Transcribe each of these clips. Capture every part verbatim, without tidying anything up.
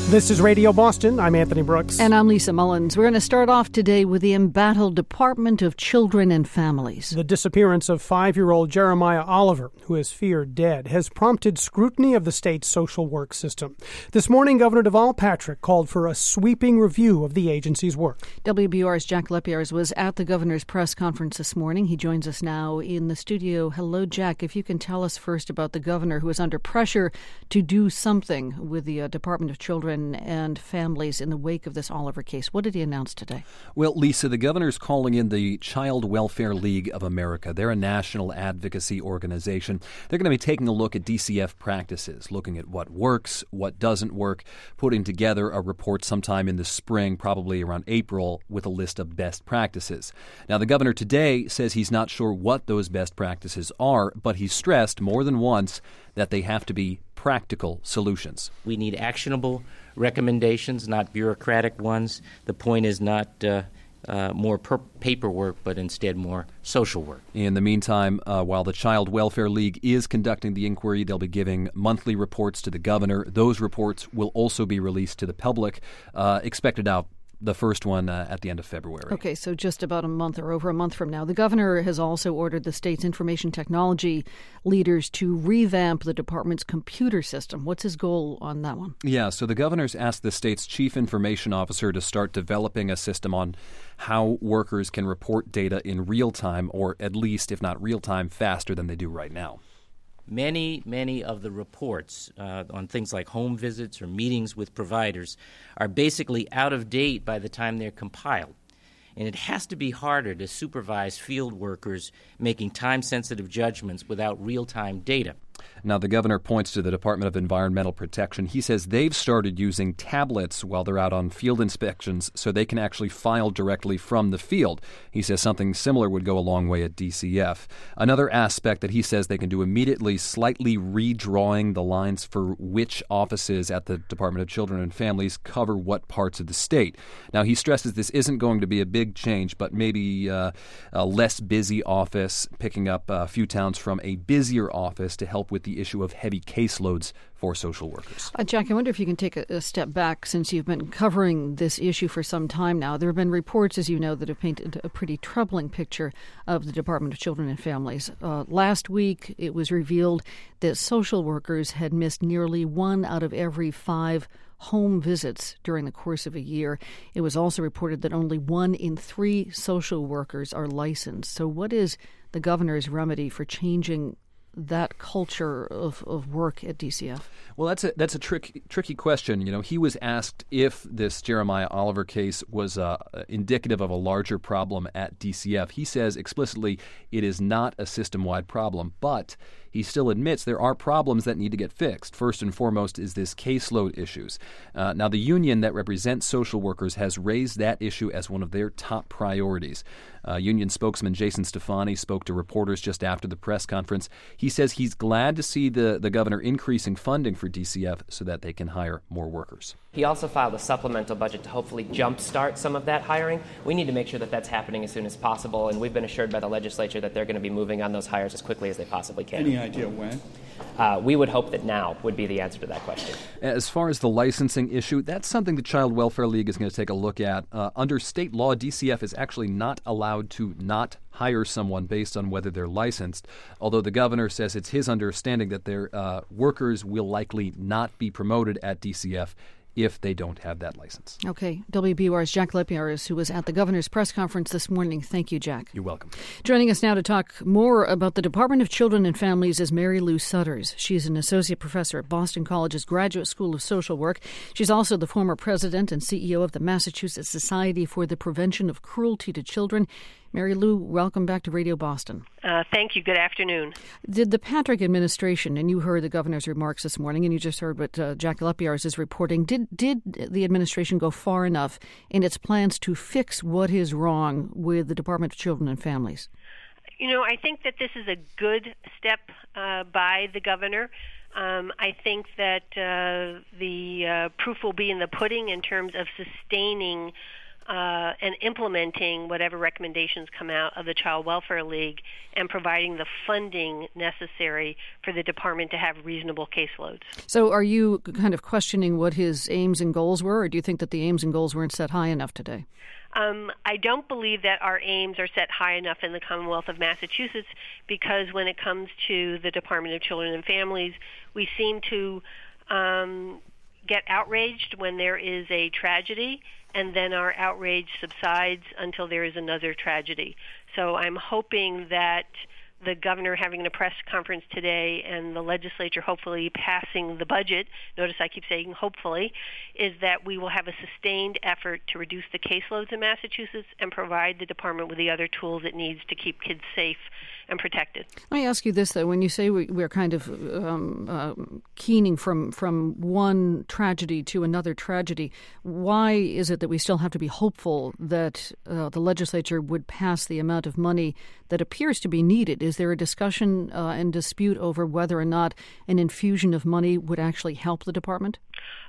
This is Radio Boston. I'm Anthony Brooks. And I'm Lisa Mullins. We're going to start off today with the embattled Department of Children and Families. The disappearance of five-year-old Jeremiah Oliver, who is feared dead, has prompted scrutiny of the state's social work system. This morning, Governor Deval Patrick called for a sweeping review of the agency's work. W B U R's Jack Lepiarz was at the governor's press conference this morning. He joins us now in the studio. Hello, Jack. If you can tell us first about the governor who is under pressure to do something with the uh, Department of Children and Families in the wake of this Oliver case. What did he announce today? Well, Lisa, the governor's calling in the Child Welfare League of America. They're a national advocacy organization. They're going to be taking a look at D C F practices, looking at what works, what doesn't work, putting together a report sometime in the spring, probably around April, with a list of best practices. Now, the governor today says he's not sure what those best practices are, but he's stressed more than once that they have to be practical solutions. We need actionable recommendations, not bureaucratic ones. The point is not uh, uh, more per- paperwork, but instead more social work. In the meantime, uh, while the Child Welfare League is conducting the inquiry, they'll be giving monthly reports to the governor. Those reports will also be released to the public, uh, expected out the first one uh, at the end of February. Okay, so just about a month or over a month from now. The governor has also ordered the state's information technology leaders to revamp the department's computer system. What's his goal on that one? Yeah, so the governor's asked the state's chief information officer to start developing a system on how workers can report data in real time, or at least, if not real time, faster than they do right now. Many, many of the reports uh, on things like home visits or meetings with providers are basically out of date by the time they're compiled. And it has to be harder to supervise field workers making time-sensitive judgments without real-time data. Now, the governor points to the Department of Environmental Protection. He says they've started using tablets while they're out on field inspections so they can actually file directly from the field. He says something similar would go a long way at D C F. Another aspect that he says they can do immediately, slightly redrawing the lines for which offices at the Department of Children and Families cover what parts of the state. Now, he stresses this isn't going to be a big change, but maybe uh, a less busy office, picking up a few towns from a busier office to help with the issue of heavy caseloads for social workers. Uh, Jack, I wonder if you can take a, a step back since you've been covering this issue for some time now. There have been reports, as you know, that have painted a pretty troubling picture of the Department of Children and Families. Uh, last week, it was revealed that social workers had missed nearly one out of every five home visits during the course of a year. It was also reported that only one in three social workers are licensed. So what is the governor's remedy for changing that culture of, of work at D C F? Well, that's a that's a tricky tricky question. You know, he was asked if this Jeremiah Oliver case was uh, indicative of a larger problem at D C F. He says explicitly it is not a system-wide problem, but he still admits there are problems that need to get fixed. First and foremost is this caseload issues. Uh, now, the union that represents social workers has raised that issue as one of their top priorities. Uh, union spokesman Jason Stefani spoke to reporters just after the press conference. He says he's glad to see the, the governor increasing funding for D C F so that they can hire more workers. He also filed a supplemental budget to hopefully jumpstart some of that hiring. We need to make sure that that's happening as soon as possible, and we've been assured by the legislature that they're going to be moving on those hires as quickly as they possibly can. Any idea when? Uh, we would hope that now would be the answer to that question. As far as the licensing issue, that's something the Child Welfare League is going to take a look at. Uh, under state law, D C F is actually not allowed to not hire someone based on whether they're licensed, although the governor says it's his understanding that their uh, workers will likely not be promoted at D C F if they don't have that license. Okay. W B U R's Jack Lepiarz, who was at the governor's press conference this morning. Thank you, Jack. You're welcome. Joining us now to talk more about the Department of Children and Families is Mary Lou Sutters. She's an associate professor at Boston College's Graduate School of Social Work. She's also the former president and C E O of the Massachusetts Society for the Prevention of Cruelty to Children. Mary Lou, welcome back to Radio Boston. Uh, thank you. Good afternoon. Did the Patrick administration, and you heard the governor's remarks this morning, and you just heard what uh, Jack Lepiarz is reporting, did, did the administration go far enough in its plans to fix what is wrong with the Department of Children and Families? You know, I think that this is a good step uh, by the governor. Um, I think that uh, the uh, proof will be in the pudding in terms of sustaining uh, and implementing whatever recommendations come out of the Child Welfare League and providing the funding necessary for the department to have reasonable caseloads. So are you kind of questioning what his aims and goals were, or do you think that the aims and goals weren't set high enough today? Um, I don't believe that our aims are set high enough in the Commonwealth of Massachusetts, because when it comes to the Department of Children and Families, we seem to um, get outraged when there is a tragedy, and then our outrage subsides until there is another tragedy. So I'm hoping that the governor having a press conference today and the legislature hopefully passing the budget, notice I keep saying hopefully, is that we will have a sustained effort to reduce the caseloads in Massachusetts and provide the department with the other tools it needs to keep kids safe and protected. Let me ask you this, though. When you say we, we're kind of um, uh, keening from, from one tragedy to another tragedy, why is it that we still have to be hopeful that uh, the legislature would pass the amount of money that appears to be needed? Is there a discussion uh, and dispute over whether or not an infusion of money would actually help the department?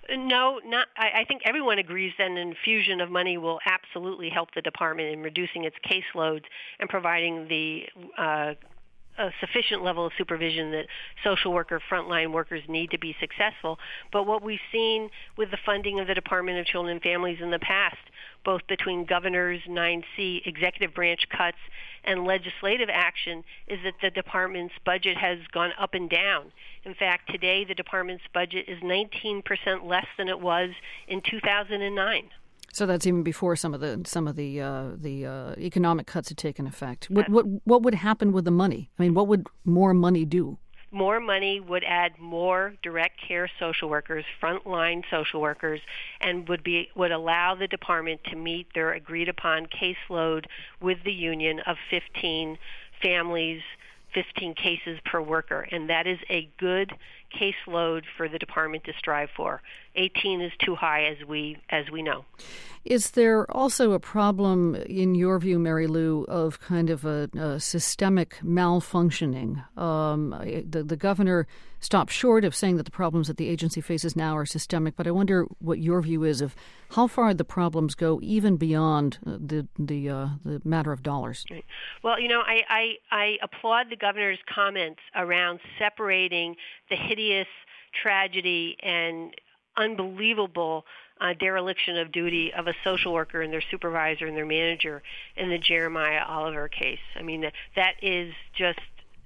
No, not. I, I think everyone agrees that an infusion of money will absolutely help the department in reducing its caseloads and providing the uh, a sufficient level of supervision that social worker, frontline workers need to be successful. But what we've seen with the funding of the Department of Children and Families in the past, both between governor's nine C executive branch cuts and legislative action, is that the department's budget has gone up and down. In fact, today the department's budget is nineteen percent less than it was in two thousand nine. So that's even before some of the some of the uh, the uh, economic cuts had taken effect. What what what would happen with the money? I mean, what would more money do? More money would add more direct care social workers, frontline social workers, and would be would allow the department to meet their agreed upon caseload with the union of fifteen families, fifteen cases per worker, and that is a good caseload for the department to strive for. eighteen is too high, as we as we know. Is there also a problem, in your view, Mary Lou, of kind of a, a systemic malfunctioning? Um, the, the governor stopped short of saying that the problems that the agency faces now are systemic, but I wonder what your view is of how far the problems go, even beyond the the, uh, the matter of dollars. Right. Well, you know, I, I, I applaud the governor's comments around separating the hideous tragedy and unbelievable uh, dereliction of duty of a social worker and their supervisor and their manager in the Jeremiah Oliver case. I mean, that, that is just,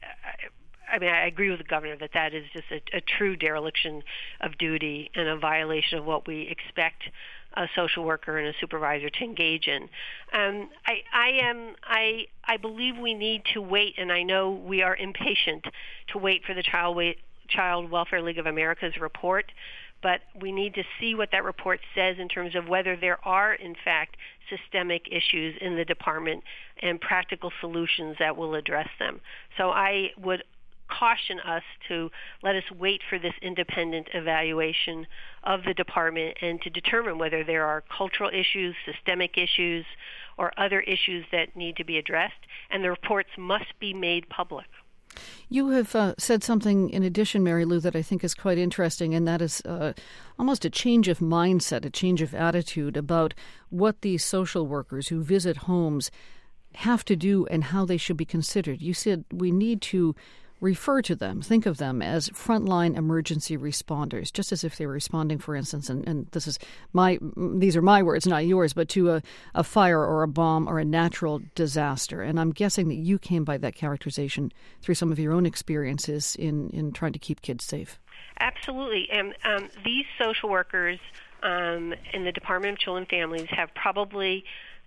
I mean, I agree with the governor that that is just a, a true dereliction of duty and a violation of what we expect a social worker and a supervisor to engage in. Um, I, I am, I, I believe we need to wait, and I know we are impatient to wait for the Child, Wa- Child Welfare League of America's report, but we need to see what that report says in terms of whether there are, in fact, systemic issues in the department and practical solutions that will address them. So I would caution us to let us wait for this independent evaluation of the department and to determine whether there are cultural issues, systemic issues, or other issues that need to be addressed, and the reports must be made public. You have uh, said something in addition, Mary Lou, that I think is quite interesting, and that is uh, almost a change of mindset, a change of attitude about what these social workers who visit homes have to do and how they should be considered. You said we need to refer to them, think of them as frontline emergency responders, just as if they were responding, for instance, and, and this is my, these are my words, not yours, but to a, a fire or a bomb or a natural disaster. And I'm guessing that you came by that characterization through some of your own experiences in, in trying to keep kids safe. Absolutely. And um, these social workers um, in the Department of Children and Families have probably,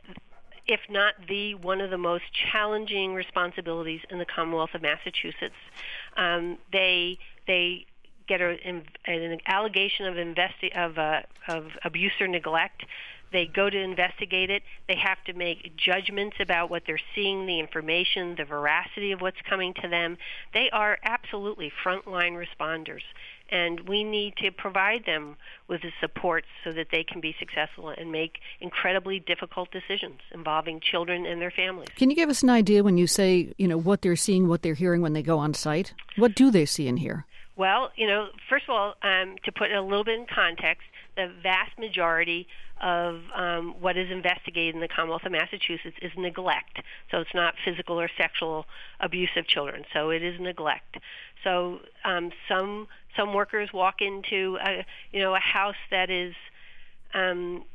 if not the one of the most challenging responsibilities in the Commonwealth of Massachusetts. Um, they they get a, an allegation of investi- of, uh, of abuse or neglect. They go to investigate it. They have to make judgments about what they're seeing, the information, the veracity of what's coming to them. They are absolutely frontline responders, and we need to provide them with the support so that they can be successful and make incredibly difficult decisions involving children and their families. Can you give us an idea when you say, you know, what they're seeing, what they're hearing when they go on site? What do they see and hear? Well, you know, first of all, um, to put it a little bit in context, the vast majority of um, what is investigated in the Commonwealth of Massachusetts is neglect. So it's not physical or sexual abuse of children. So it is neglect. So um, some some workers walk into a, you know a house that is um,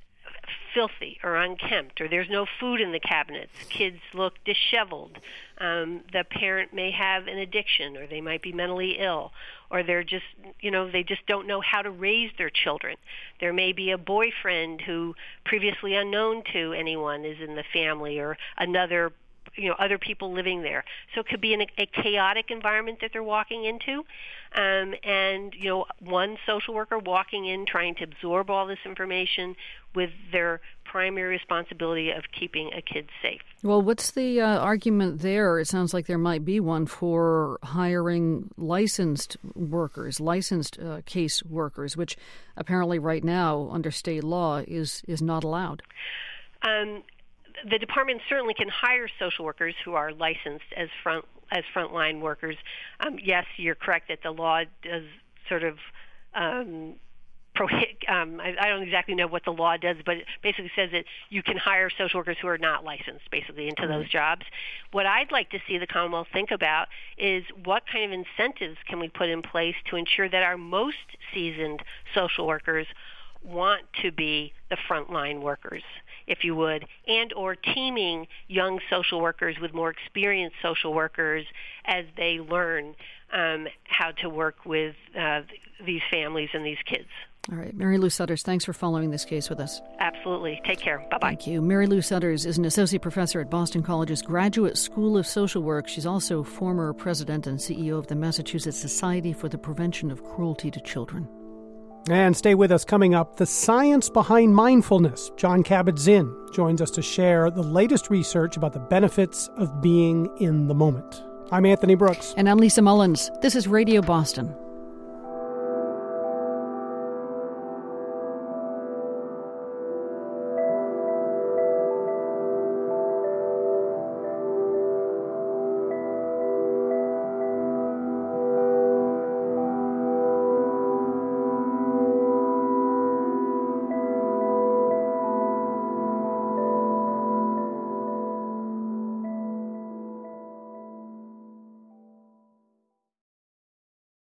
filthy or unkempt, or there's no food in the cabinets. Kids look disheveled. Um, the parent may have an addiction, or they might be mentally ill, or they're just, you know, they just don't know how to raise their children. There may be a boyfriend who, previously unknown to anyone, is in the family, or another, you know, other people living there. So it could be an, a chaotic environment that they're walking into. Um, and, you know, one social worker walking in trying to absorb all this information with their primary responsibility of keeping a kid safe. Well, what's the uh, argument there? It sounds like there might be one for hiring licensed workers, licensed uh, case workers, which apparently right now under state law is, is not allowed. Um, the department certainly can hire social workers who are licensed as front as frontline workers. Um, yes, you're correct that the law does sort of um, prohibit. Um, I, I don't exactly know what the law does, but it basically says that you can hire social workers who are not licensed, basically, into mm-hmm. those jobs. What I'd like to see the Commonwealth think about is what kind of incentives can we put in place to ensure that our most seasoned social workers want to be the frontline workers, if you would, and or teaming young social workers with more experienced social workers as they learn um, how to work with uh, these families and these kids. All right. Mary Lou Sudders, thanks for following this case with us. Absolutely. Take care. Bye-bye. Thank you. Mary Lou Sudders is an associate professor at Boston College's Graduate School of Social Work. She's also former president and C E O of the Massachusetts Society for the Prevention of Cruelty to Children. And stay with us. Coming up, the science behind mindfulness. Jon Kabat-Zinn joins us to share the latest research about the benefits of being in the moment. I'm Anthony Brooks. And I'm Lisa Mullins. This is Radio Boston.